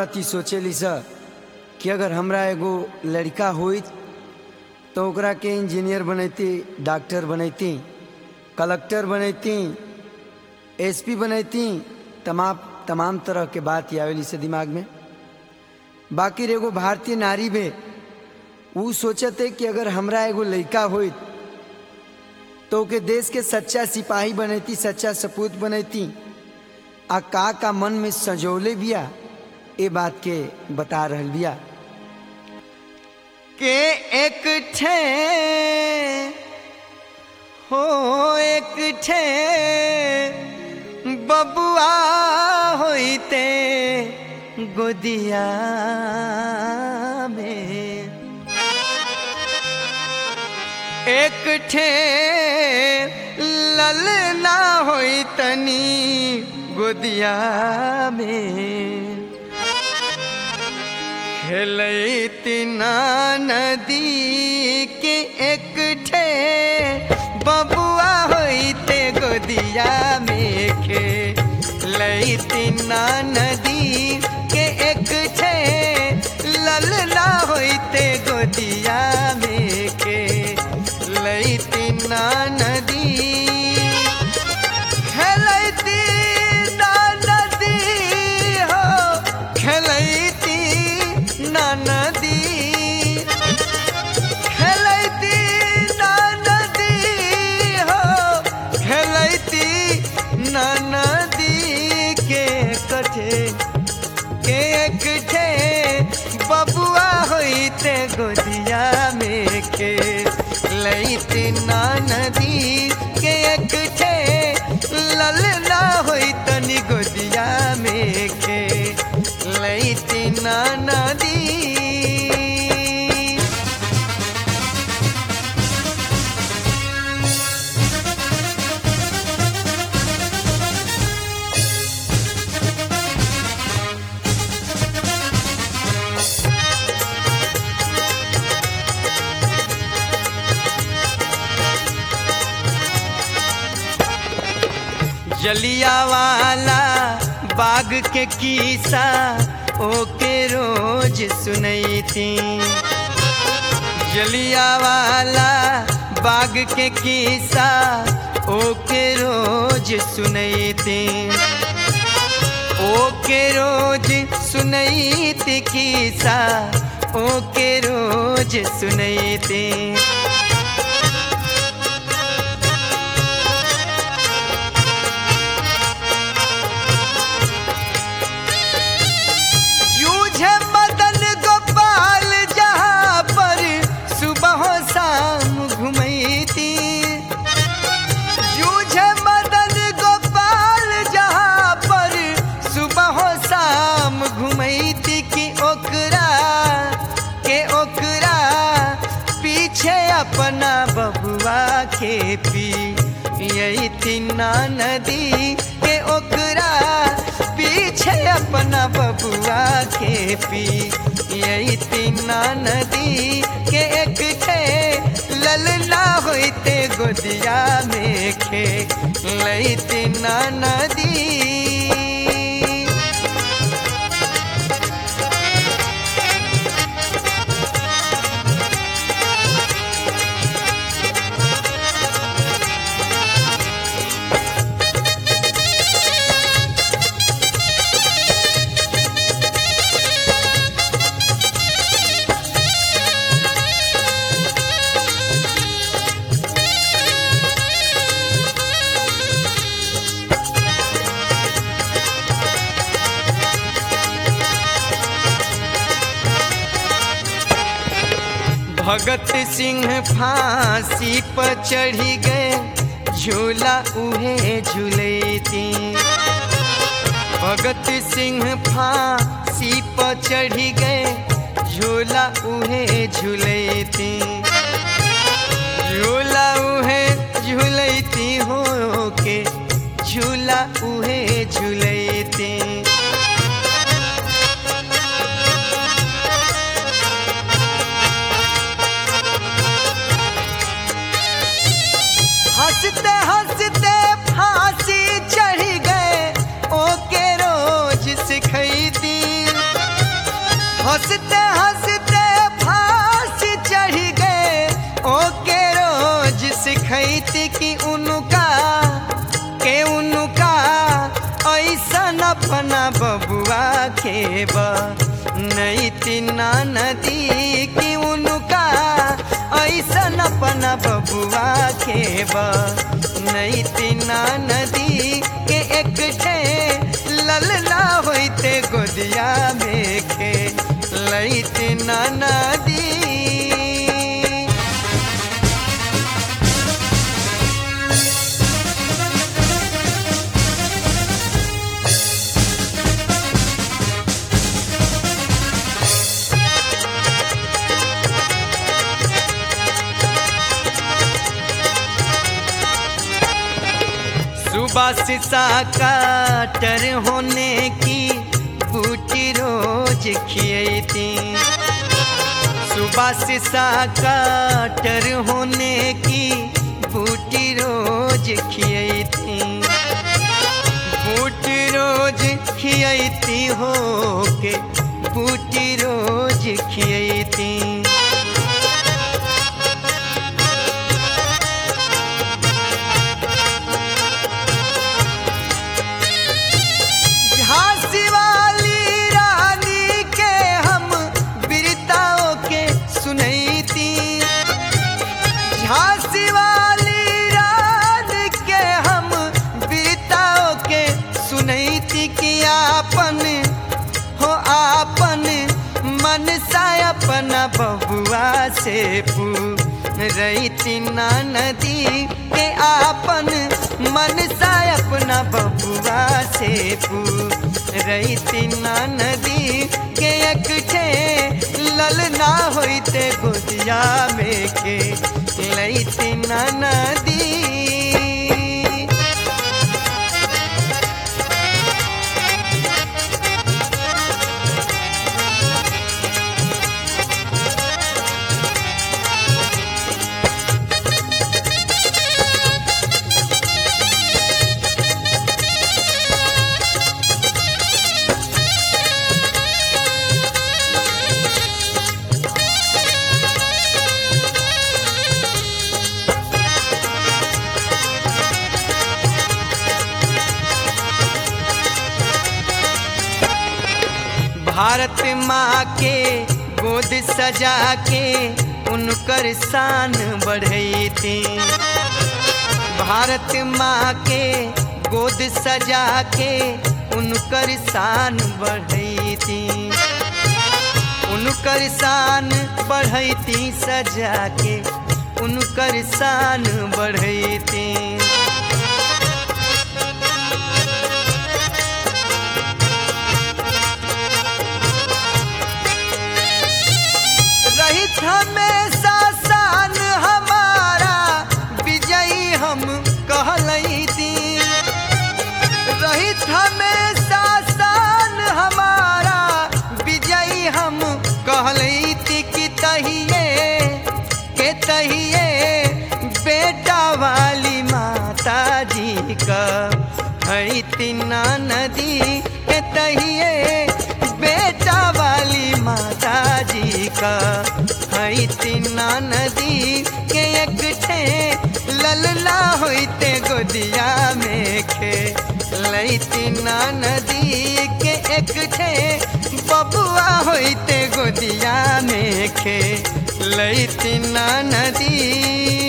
बात ही सोचेली सा कि अगर हमरा एगो लड़का होई तो ओकरा के इंजीनियर बनैती, डॉक्टर बनैती, कलेक्टर बनैती, एसपी बनैती, तमाम तरह के बात आवेली से दिमाग में। बाकी एगो भारतीय नारी बे वो सोचते कि अगर हमरा एगो लड़का होई तो ओके देश के सच्चा सिपाही बनैती, सच्चा सपूत बनैती। आ का मन में सजौले बिया ए बात के बता रहल बिया के एक ठे बबुआ होइते गोदिया में, एक ठे ललना होई तनी गोदिया में, खेलैती ना नदी के एक ठे बबुआ होइते गोदिया में, खेलैती ना नदी के एक ठे ललना होइते गोदिया में, खेलैती ना नदी, खेलैती ना नदी हो, खेलैती ना नदी, खेलैती ना नदी हो, खेलैती ना नदी के कठे के एक ठे बबुआ होइते गोदिया में, खेलैती ना नदी के एक ठे ललना होई तनी गोदिया में, खेलैती ना नदी। जलियावाला बाग के किस्सा ओके रोज सुनैती, जलियावाला बाग के किस्सा ओके रोज सुनैती, ओके रोज सुनैती किस्सा ओके रोज सुनैती। अपना बबुआ के पी यही तीना नदी के ओकरा पीछे अपना बबुआ के पी यही तीना नदी के एक ठे ललना होइते गोदिया में, खेलैती ना नदी। भगत सिंह फांसी पर चढ़ी गए, झूला उहे झूलैती, भगत सिंह फांसी पर चढ़ी गए, झूला उहे झूलैती, झूला उहे झूलैती हो के झूला उहे झूलैती। हंसते हंसते फांसी चढ़ गए, ओके रोज सिखैती, हंसते हंसते फांसी चढ़ गए ओके रोज सिखैती कि उनका ऐसन अपना बबुआ के बनैती ना नदी कि उनका ऐसन अपना बबुआ के बनैती ना नदी के एक ठे ललना होते गोदिया में के लैती ना नदी। सुबह शीशा काटर होने की बूटी रोज खिएती। सुबह शीशा काटर होने की बूटी रोज खिएती। बूटी रोज खिएती हो के बूटी रोज खिएती। अपना बबुआ से पूरैती ना नदी के आपन मन सा अपना बबुआ से पूरैती ना नदी के एक ठे ललना होते गोदिया में के लैती ना नदी। भारत माँ के गोद सजा के उनकर शान बढ़ैती। भारत माँ के गोद सजा के उनकर शान बढ़ैती। उनकर शान बढ़ैती सजा के उनकर शान बढ़ैती। हमेशा शान हमारा विजयी हम कहलैती। रहित हमेशा शान हमारा विजयी हम कहलैती कि तहिए बेटा वाली माता जी का हैती ना नदी के तहिए बेटा वाली माता जी का हैती ना नदी के एक ठे ललना होते गोदिया में के लैती ना नदी के एक ठे बबुआ होते गोदिया में के लैती ना नदी।